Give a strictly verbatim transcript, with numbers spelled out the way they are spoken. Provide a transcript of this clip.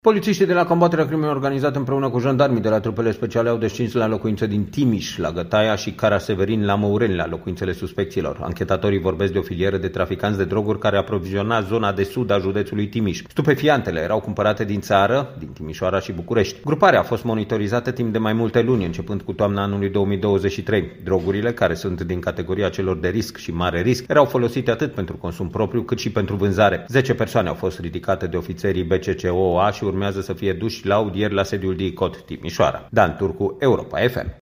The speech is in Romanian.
Polițiștii de la combaterea crimei organizate împreună cu jandarmii de la trupele speciale au descins la locuințe din Timiș, la Gătaia și Caraseverin, la Măureni, la locuințele suspecților. Anchetatorii vorbesc de o filieră de traficanți de droguri care aproviziona zona de sud a județului Timiș. Stupefiantele erau cumpărate din țară, din Timișoara și București. Gruparea a fost monitorizată timp de mai multe luni, începând cu toamna anului două mii douăzeci și trei. Drogurile, care sunt din categoria celor de risc și mare risc, erau folosite atât pentru consum propriu cât și pentru vânzare. zece persoane au fost ridicate de ofițerii B C C O A și urmează să fie duși la audieri la sediul D I C O T Timișoara. Dan Turcu, Europa F M.